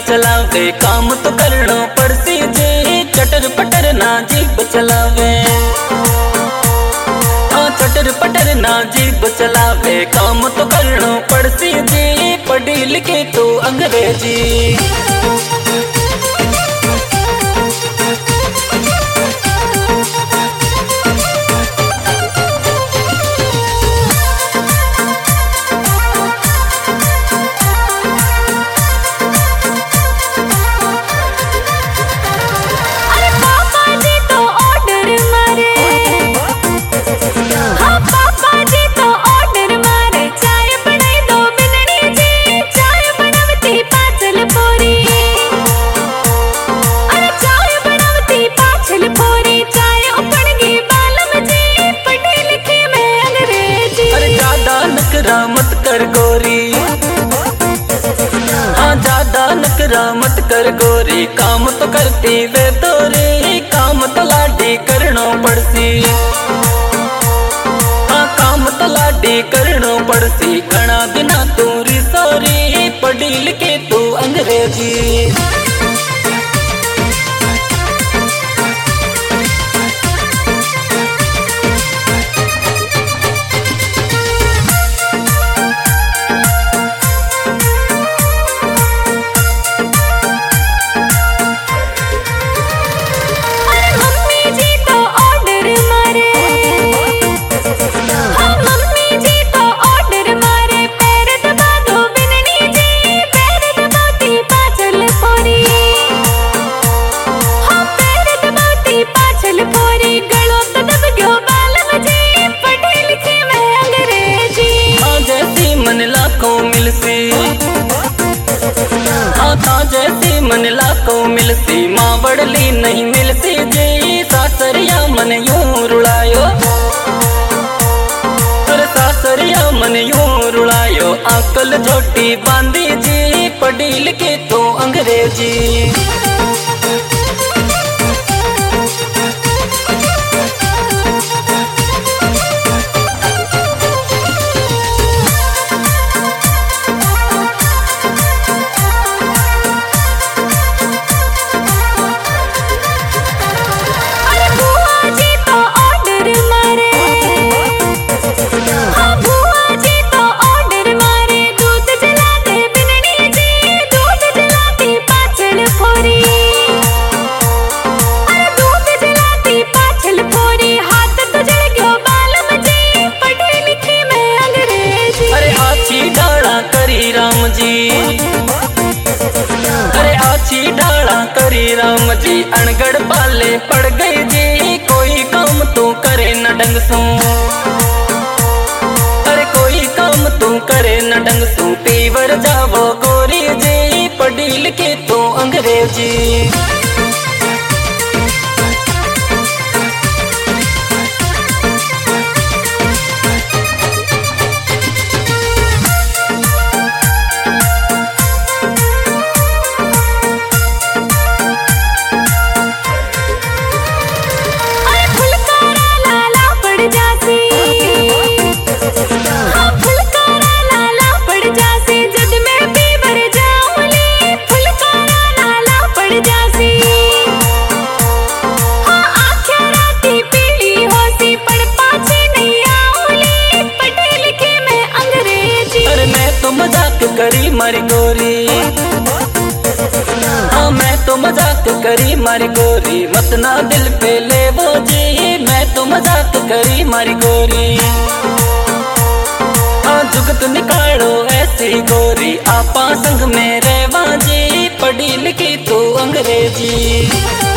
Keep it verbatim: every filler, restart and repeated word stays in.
चलावे, काम तो करनो पड़सी जी, चटर पटर ना जीभ चलावे। हाँ चटर पटर ना जीभ चलावे, काम तो करनो पड़सी जी, पढ़ी लिखी तू अंग्रेजी। मत कर गोरी, हाँ ज्यादा नखरा मत कर गोरी, काम तो करती वे तोरी, काम तो लाडी करनो पड़सी। हाँ काम तो लाडी करनो पड़सी, घना दिना तू रिसोरी, पढ़ी लिखी तू अंग्रेजी। हाँ जैसी मन लाखों मिलती, माँ बड़ली नहीं मिलती जी, सासरिया मन यूं रुलायो, पर सासरिया मन यूं रुलायो, अकल झोटी बांधी जी, पढ़ी लिखी तू अंग्रेजी। अरे आछी डाला करी राम जी, अनगढ़ पाले पड़ गई जी, कोई काम तू करे न ढंग सू। अरे कोई काम तू करे न ढंग सू, पीवर जावो गोरी जी, पढ़ी लिखी तू अंग्रेजी। करी मारी गोरी, हाँ मैं तो मजाक करी मारी गोरी, मत ना दिल पे ले वो जी, मैं तो मजाक करी मारी गोरी। हाँ जुगत निकालो ऐसी गोरी, आपा संग में रहवा जी, पढ़ी लिखी तू अंग्रेजी।